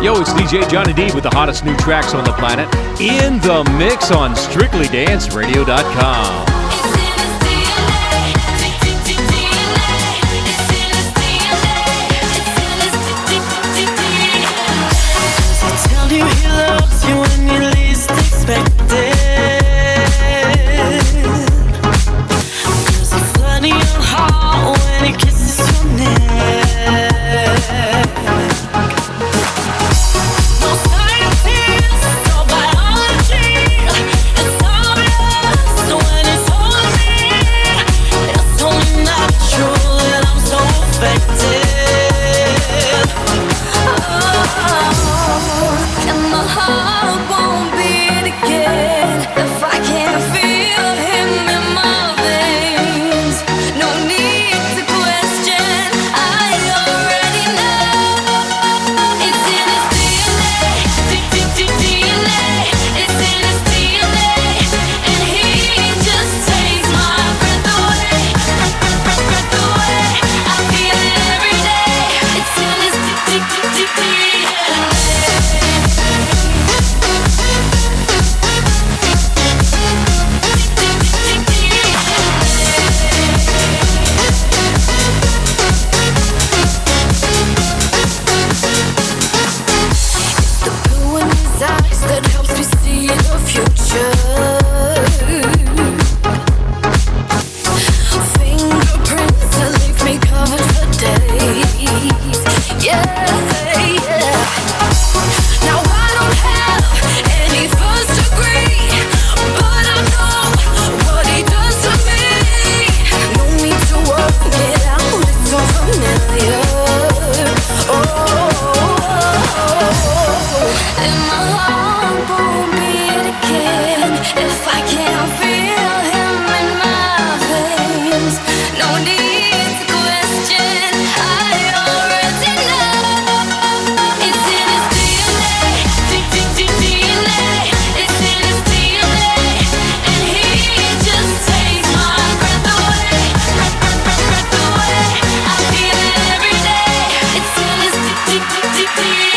Yo, it's DJ Johnny D with the hottest new tracks on the planet in the mix on StrictlyDanceRadio.com. Tell you he loves you when you least expect it. 'Cause it's flooding your heart when he kisses your neck. No scientist, no biology. It's obvious when it's on me. It's only natural and I'm so affected. And my heart won't beat again if I can't feel him in my veins. No need to question, I already know. It's in his DNA, DNA. It's in his DNA, and he just takes my breath away, breath away. I feel it every day. It's in his DNA. Eyes that helps me see the future. Fingerprints that leave me covered for days. Yeah, yeah. Now I don't have any first degree, but I know what he does to me. No need to work it out, it's so familiar. And my heart won't beat again if I can't feel him in my veins. No need to question, I already know. It's in his DNA, DNA. It's in his DNA, and he just takes my breath away, breath away. I feel it every day. It's in his DNA.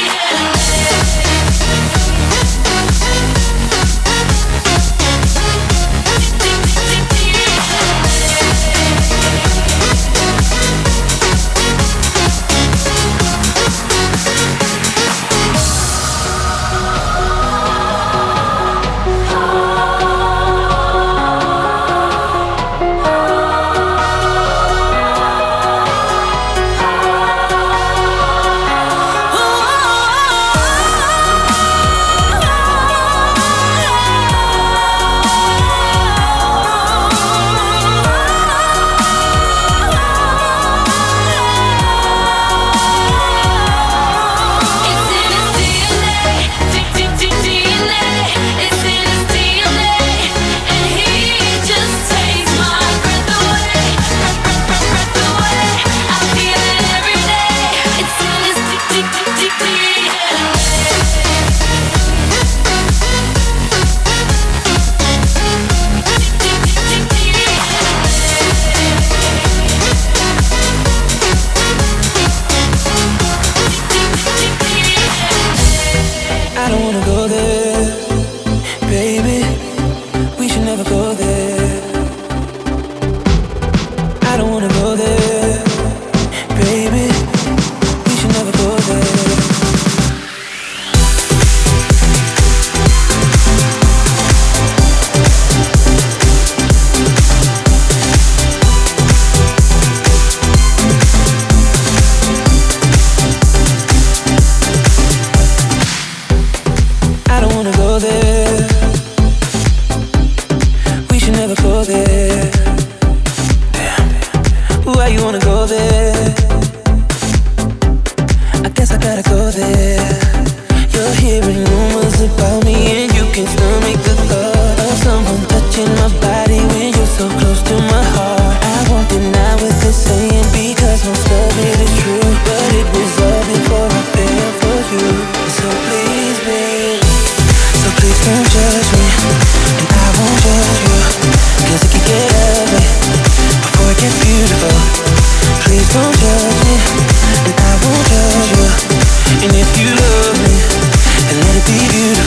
Please don't judge me, and I won't judge you. And if you love me,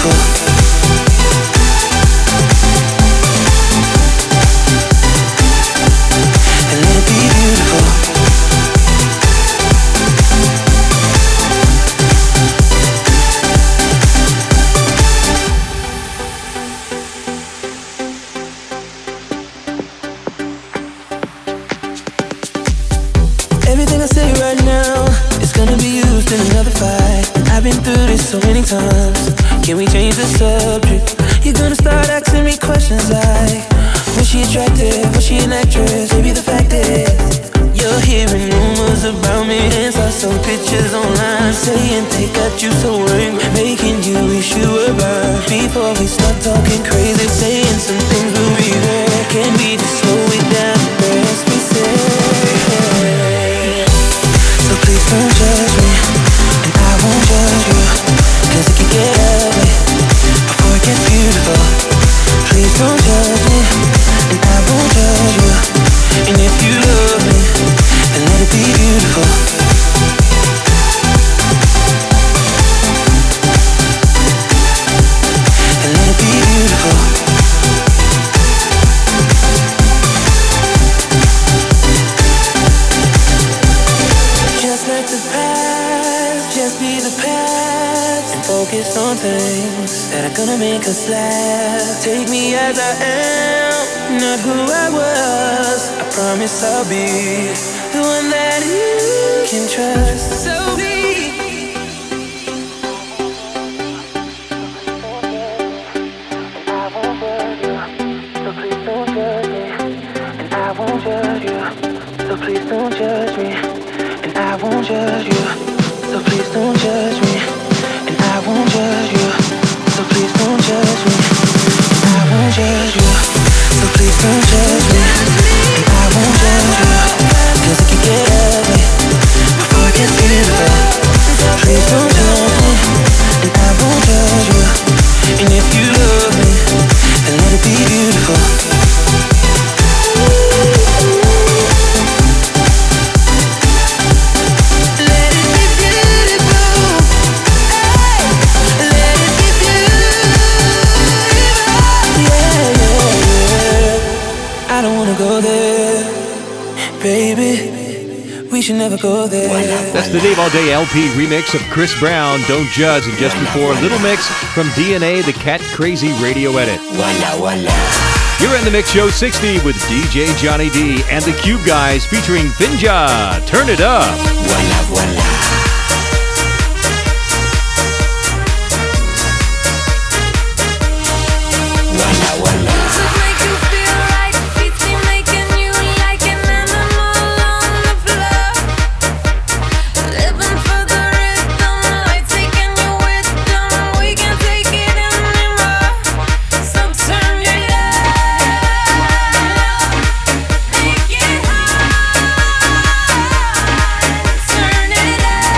Can we change the subject? You're gonna start asking me questions like, was she attractive? Was she an actress? Maybe the fact is you're hearing rumors about me and saw some pictures online saying they got you so worried, making you wish you were mine. Before we start talking crazy, saying some things we'll regret, can we just slow it down and rest we say? So please don't judge me, and I won't judge you, 'cause it can get ugly before it gets beautiful. Please don't judge me, and I won't judge you. And if you love me, then let it be beautiful. And let it be beautiful. Just let the past just be the past, and focus on things that are gonna make us laugh. Take me as I am, not who I was. I promise I'll be the one that you can trust. So be. I won't judge you, so please don't judge me. And I won't judge you, so please don't judge me. And I won't judge you, so please don't judge me. And I won't judge you, so please don't judge me. And I won't judge you, so please don't judge me. And I won't judge you, 'cause it can get ugly before it gets beautiful. Please don't judge me, and I won't judge you. And if you love me, then let it be beautiful. We should never go there. That's the Dave All Day LP remix of Chris Brown, Don't Judge, and just before, Little Mix from DNA, the Cat Crazy radio edit. You're in the Mix Show 60 with DJ Johnny D and the Cube Guys featuring Finja. Turn it up. Turn it up.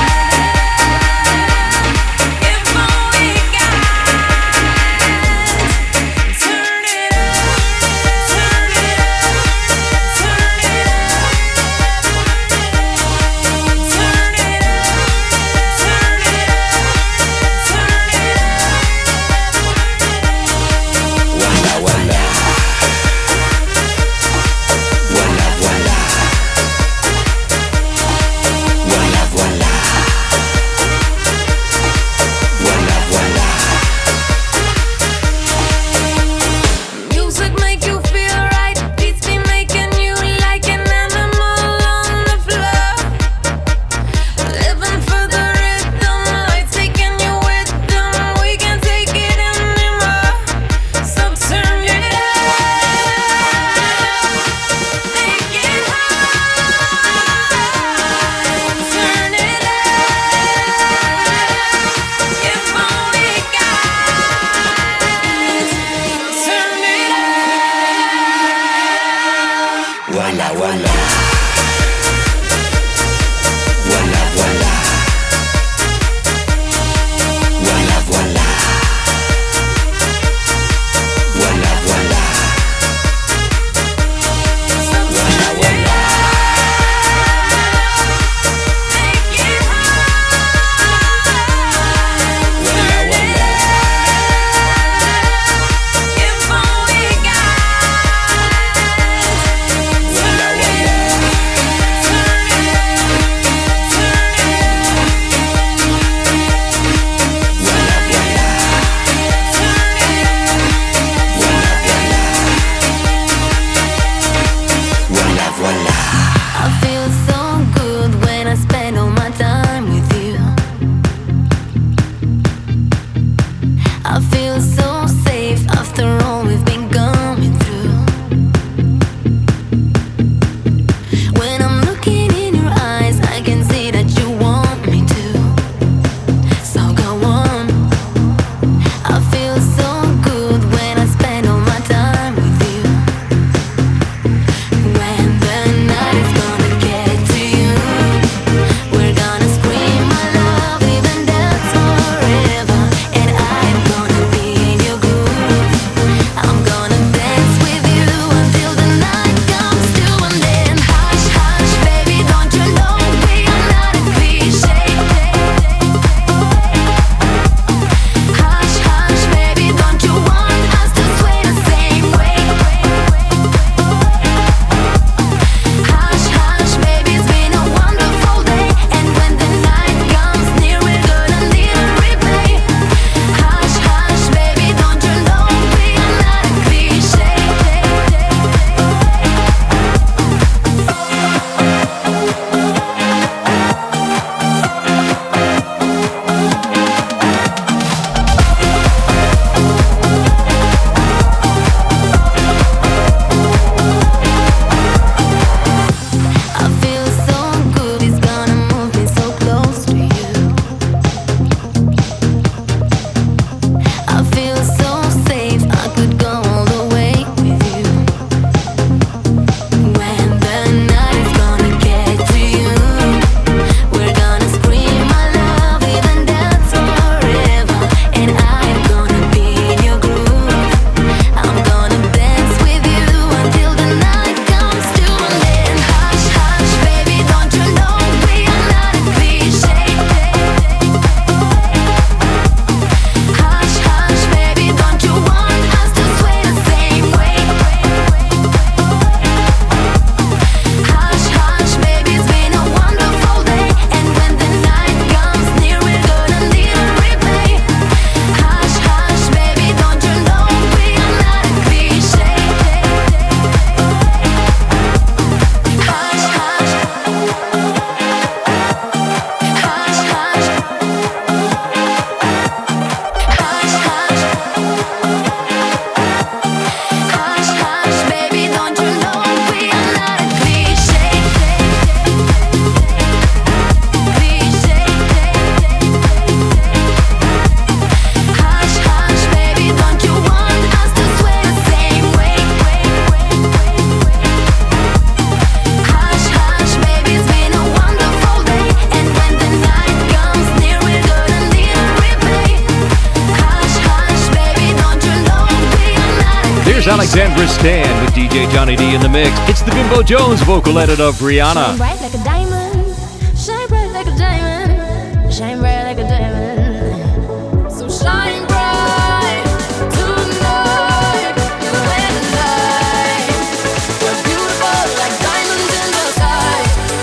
There's Alexandra Stan with DJ Johnny D in the mix. It's the Bimbo Jones vocal edit of Rihanna. Shine bright like a diamond, shine bright like a diamond, shine bright like a diamond. So shine bright tonight, you and I. We're beautiful like diamonds in the sky.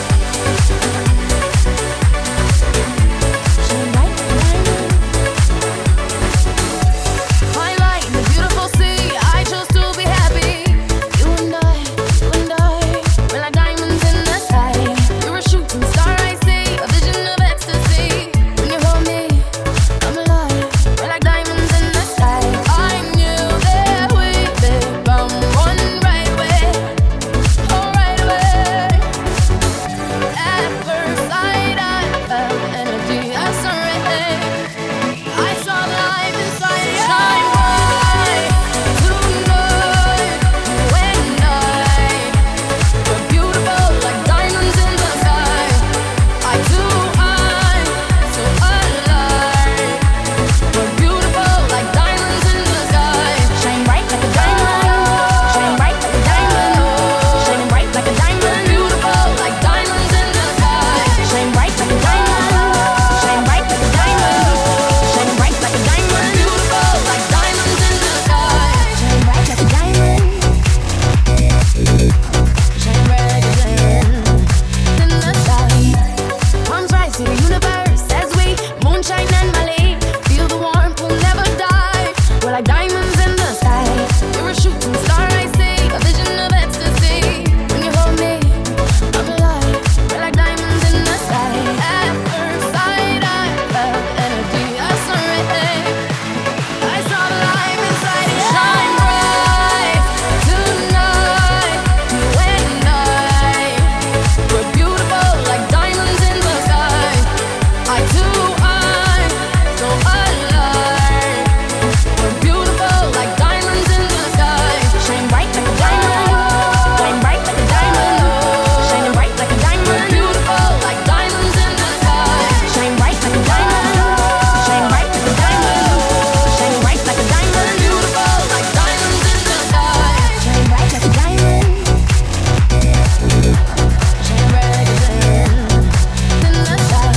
Shine bright like a diamond. My light in the beautiful sea, I chose to be happy. You and I, we're like diamonds in the sky. You're a shooting star, I see, a vision of ecstasy. When you hold me, I'm alive. We're like diamonds in the sky. I knew that we'd become one right away, oh right away. At first sight, I felt energy, I saw it. I saw the light inside. Shine bright tonight, you and I. We're beautiful like diamonds in the sky. Eye to eye, so alive. We're beautiful like diamonds in the sky. Shine bright like a diamond. Shine bright like a diamond. Shine bright like a diamond. Beautiful like diamonds in the sky. Shine bright like a diamond. Shine bright like a diamond. Shine bright like a diamond. Beautiful like diamonds in the sky. Shine bright like a diamond. Shine bright like a diamond in the sky. Palms rise to the universe as we moonshine and Mali. Feel the warmth, we'll never die. We're like diamonds in the sky. You're a shooting star, I see, a vision of ecstasy. When you hold me, I'm alive. We're like diamonds in the sky. At first sight, I felt energy, I saw it. I saw the light inside you. Shine bright tonight, you and I. We're beautiful like diamonds in the sky. Eye to eye, so alive. We're beautiful like diamonds in the sky. Shine bright like a diamond. Shine bright like a diamond. Shining bright like a diamond. We're beautiful like diamonds in the sky. Shine bright like a diamond. Shine bright like a diamond. Shining bright like a diamond. Beautiful like diamonds in the sky. Shine bright like a diamond. Shine bright like a diamond in the sky.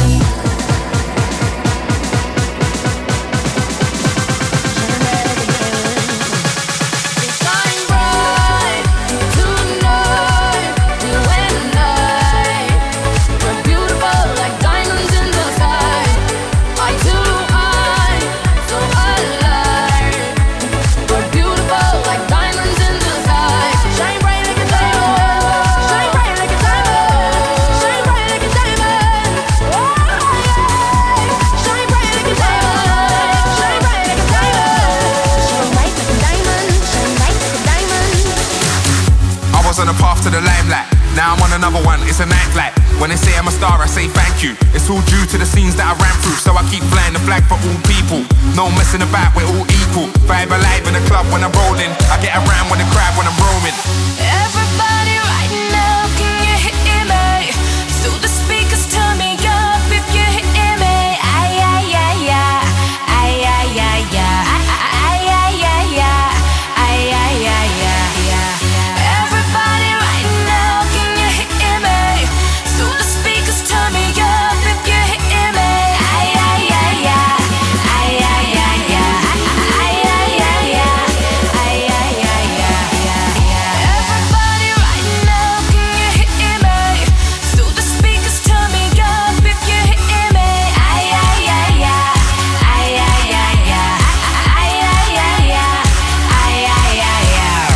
Shine bright tonight, you and I. We're beautiful like diamonds in the sky. Eye to eye, so alive. We're beautiful like diamonds in the sky. Shine bright like a diamond. Shine bright like a diamond. Shine bright like a diamond. Oh yeah. Shine bright like a diamond. Shine bright like a diamond. Shine bright like a diamond. Shine bright like a diamond. I was on a path to the limelight. Now I'm on another one, it's a night flight. When they say I'm a star, I say thank you. It's all due to the scenes that I ran through. So I keep flying the flag for all people. No messing about, we're all equal. Vibe alive in the club when I'm rolling. I get around with the crowd when I'm roaming. Everybody right now, can you hear me? So the speakers turn me up if you hear me. Ay, ay, ay, ay. Ay, ay, ay, ay. Ay, ay, ay, ay. Ay, ay, ay, ay. Everybody right now, can you hear me? So the speakers turn me up if you hear me. Ay, ay, ay, ay. Ay, ay, ay, ay. Ay, ay, ay, ay. Ay, ay, ay, ay. Everybody right now, can you hear me? So the speakers turn me up if you hear me. Ay, ay, ay, ay. Ay, ay, ay, ay. Ay, ay, ay, ay. Ay, ay, ay, ay.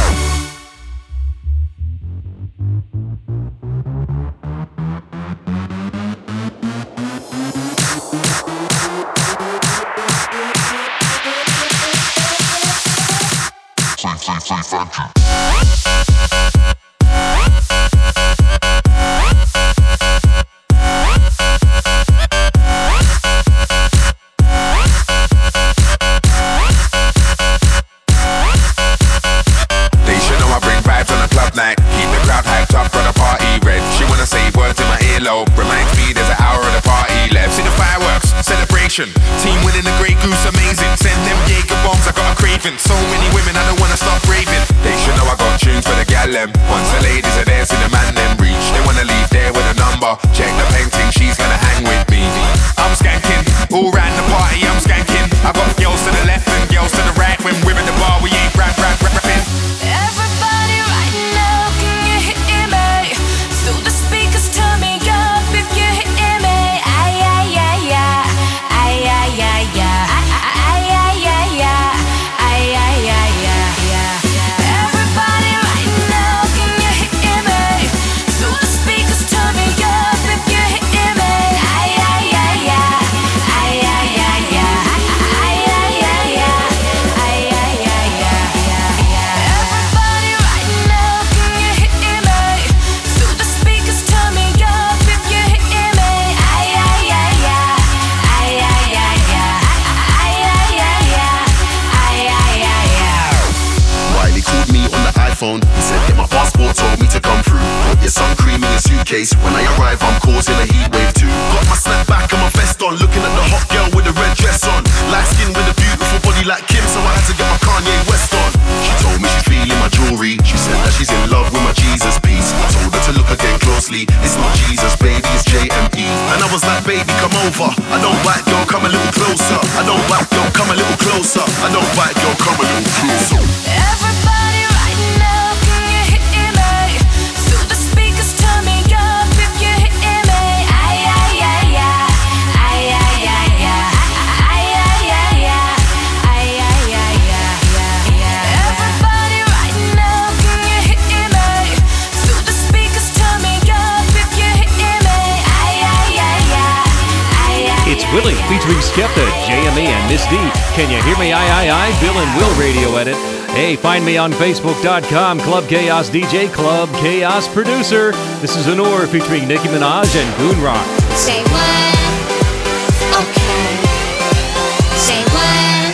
They should know I bring vibes on a club night. Keep the crowd hyped up for the party red. She wanna say words in my earlobe. Reminds me there's an hour of the party left. See the fireworks, celebration. Team winning the Grey Goose, amazing. Send them Jaeger bombs, I got a craving. So many women, I don't wanna stop raving. girl them. Once the ladies are there, see the man them reach. They wanna leave there with a number. Check the painting, she's gonna hang with me. I'm skanking, all round the party, I'm skanking. I got girls to the left and girls to the right. When we're in the bar, we ain't rapping. Everybody right now, can you hear me? Through the speakers, turn me up if you hear me. Ay, ay, ay, ay. Ay, ay, ay, ay. Ay, ay, ay, ay. Ay, ay, ay, ay. Everybody right now, can you hear me? Through the speakers, turn me up if you hear me. Ay, ay, ay, ay. Ay, ay, ay, ay. Ay, ay, ay, ay. Ay, ay, ay, ay. Everybody right now, can you hear me? Through the speakers, turn me up if you hear me. Ay, ay, ay, ay. Ay, ay, ay, ay. Ay, ay, ay, ay. Ay, ay, ay, ay. Wiley called me on the iPhone. He said, get my passport, told me to come through. Put your sun cream in your suitcase. When I arrive, I'm causing a heat wave too. Got my snapback and my vest on, looking at the hot girl with the red dress on. Light skin with a beautiful body like Kim, so I had to get my Kanye West on. She told me she's feeling my jewelry. She said that she's in love with my Jesus piece. I told her to look again closely. It's not Jesus, baby, it's JME. And I was like, baby, come over. I don't bite, girl, come a little closer. I don't bite, girl, come a little closer. I don't bite, girl, come a little closer. Everybody right now, can you hear me? Through the speakers, turn me up if you hear me. Ay, ay, ay, ay. Ay, ay, ay, ay. Ay, ay, ay, ay. Ay, ay, ay, ay. Everybody right now, can you hear me? Through the speakers, turn me up if you hear me. Ay, ay, ay, ay. Ay, ay, It's Willie featuring Skepta, JME, and Miss D. Can you hear me? I. Bill and Will Radio Edit. Hey, find me on Facebook.com, Club Chaos DJ, Club Chaos Producer. This is Anur featuring Nicki Minaj and Goon Rock. Say what? Okay. Say what?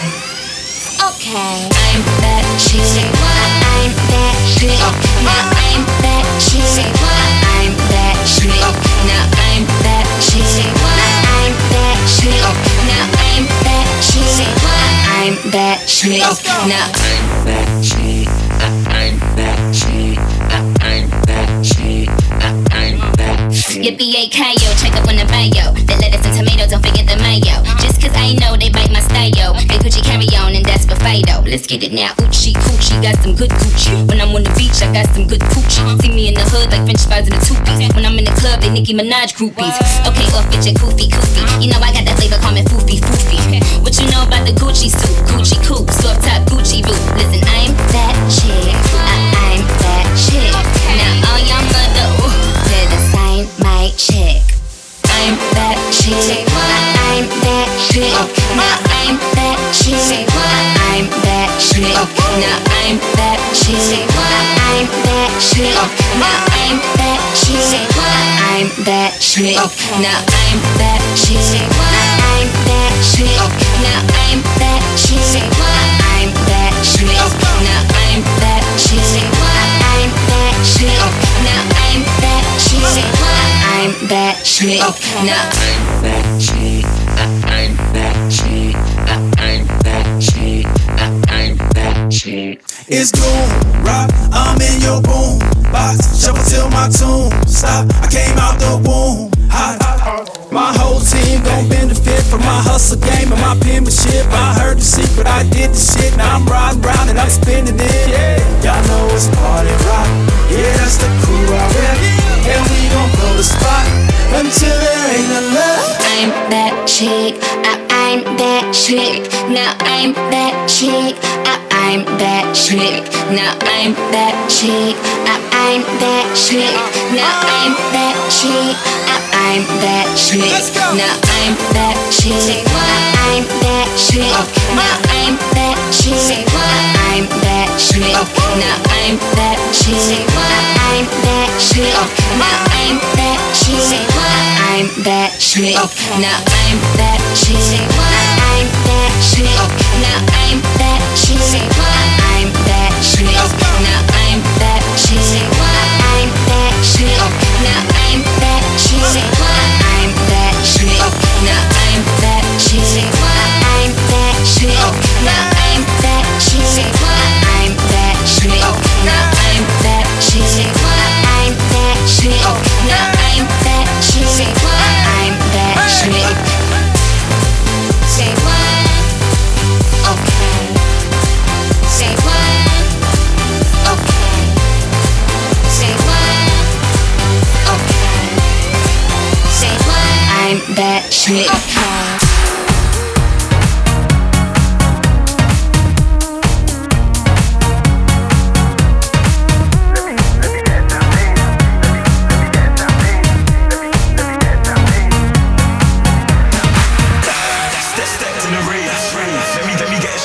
Okay. I'm that chick. Say what? I'm that chick. Now I'm that chick. Say what? I'm that chick. Now I'm that chick. Say what? I'm that chick. Now I'm that chick. Say what? I'm that chick. Now I'm that chick. I'm that chick. I'm that chick. I'm that chick. Yippee K.O. check up on the bio. The lettuce and tomato, don't forget the mayo. Just cause I know they bite my style. They Gucci carry on and that's for Fido. Let's get it now. Oochie coochie, got some good Gucci. When I'm on the beach, I got some good coochie. See me in the hood like French fries and the two-piece. When I'm in the club, they Nicki Minaj groupies. Okay, off with your koofy. You know I got that flavor, call me foofy. What you know about the Gucci suit? Gucci coupe, soft top Gucci boot. Listen, I'm that chick. I'm that chick. Now all y'all mother, better sign my check. I'm that chick. I'm that chick. Now I'm that chick. I'm that chick. Now I'm that chick. I'm that chick. Now I'm that chick. I'm that chick. Now I'm that chick. I'm that chick. Now I'm that chick. I'm that chick. Now I'm that chick. I'm that chick. Now I'm that chick. I'm that chick. Now I'm that chick. I'm that chick. I'm that chick. I'm that chick. It's Goon Rock, I'm in your boom box. Shuffle till my tune stop. I came out the womb hot. My whole team gon' benefit from my hustle game and my penmanship. I heard the secret, I did the shit. Now I'm riding round and I'm spinning it. Yeah, y'all know it's party rock. Yeah, that's the crew I rep. And we gon' blow the spot until there ain't none left. I'm that chick. I'm that chick. Now I'm that chick. I'm that chick. Now I'm that chick. I'm that chick. Now I'm that chick. I'm that chick. Now I'm that chick. I'm that chick. Now I'm that chick. I'm that chick. Now I'm that chick. I'm that chick. Now I'm that chick. I'm that chick. Now I'm that chick. I'm that chick. Now I'm that chick. I'm that chick. Now I'm that chick. I'm that chick. Now I'm that chick. I'm that chick. Now I'm that chick. I'm that chick. Now I'm that chick. I'm that chick. Now I'm that chick.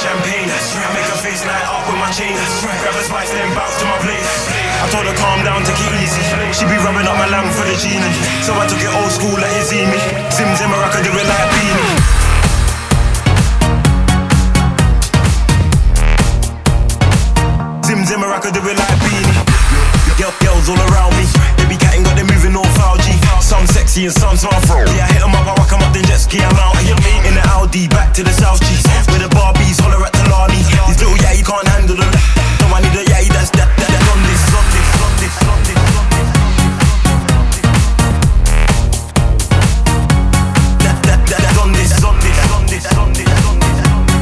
champagne. I make her face light up with my chain. Grab a spice, then bounce to my place. I told her calm down, take it easy. She be rubbing up my lamp for the genie. So I took it old school like Izzy. Zim Zimmer, I could do it like Beanie. Zim Zimmer, I could do it like Beanie. Girls all around me. They be catting, got them moving all foul G. Some sexy and some afro. Yeah, I hit them up, I whack them up, then jet ski, I'm out. In the Audi, back to the South G. Where the Barbies holler at Talani. These little yeah, you can't handle them. No, I need a yeah, that's that on this, on this, on this, on this, on this. That on this, on this, on this, on this, on this.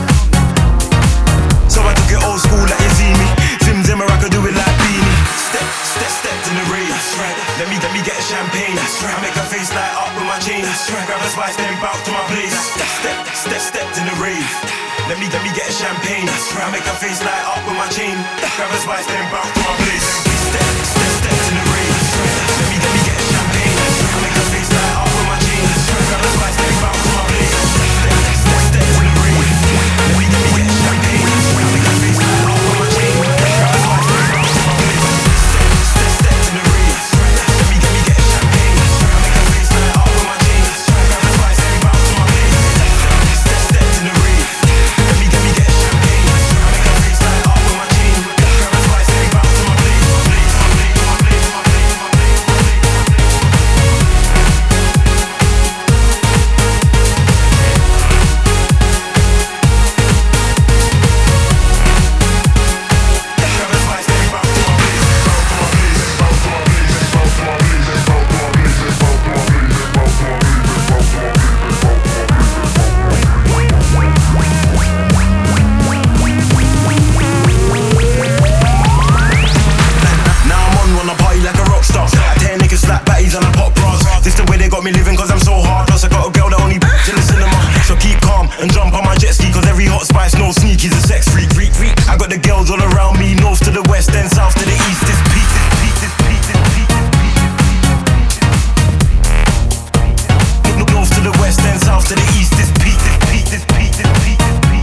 So I took it old school like you see me. Zim Zimmer, I could do it like Beanie. Step in the rave. Let me get a champagne. I make her face light up with my chain. Grab a spice, then bounce to my place. Step in the rave. Let me get a champagne. I make her face light up with my chain. Grab a spice, then bounce to my place. Step in the rave. Let me get a champagne. I make her face light up with my chain. Grab a spice, then bounce to my place. Step in the rave. Let me get a champagne. I make her face light up with my chain. Grab a spice, then bounce to my place. Step in the rave. Let me get a champagne. I make her face light up with my chain. Grab a spice, then bounce to my place. Step in the rave. Let me get a champagne. I make her face light up with my chain. Grab a spice, then bounce to my place. Me living cause I'm so hard. Plus I got a girl that only in the cinema. So keep calm and jump on my jet ski. Cause every hot spice, no sneaky's a sex freak. I got the girls all around me. North to the west, then south to the east. This peak, this peak, this peak, this peak, this peak. North to the west, then south to the east. This peak, this peak, this peak, this peak, this peak.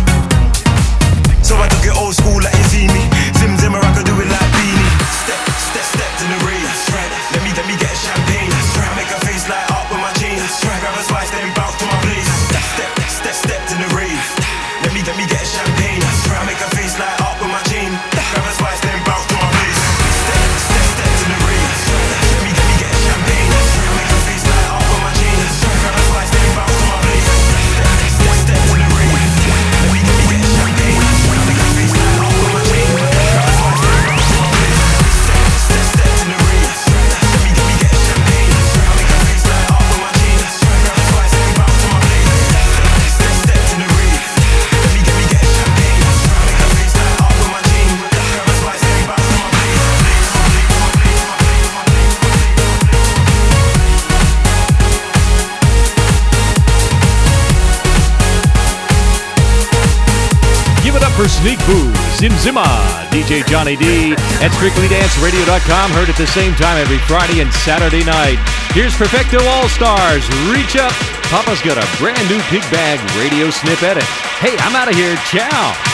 So I took it old school like you see me. Zim Zimmer, I could do it like Beanie. Step in the rave. Let me get a champagne. Make her face light up with my chain. Grab a spice, then bounce to my place. Step in the rave. Let me get a champagne. Make her face light up with my chain. Grab a spice, then bounce to my place. Step in the rave. Let me get a champagne. Make her face light up with my chain. Grab a spice, then bounce to my place. Step in the rave. Let me get a champagne. Make her face light up with my chain. Grab a spice, then bounce to my place. Step in the rave. Let me get a champagne. Make her face light up with my chain. Grab a spice, then bounce to my place. Step in the rave. Let me get a champagne. Make her face light up with my chain. Grab a spice, then bounce to my place. Give it up for Sneak Boo, Zim Zimma, DJ Johnny D, at StrictlyDanceRadio.com. Heard at the same time every Friday and Saturday night. Here's Perfecto All-Stars, Reach Up. Papa's got a brand new Pig Bag radio snip edit. Hey, I'm out of here. Ciao.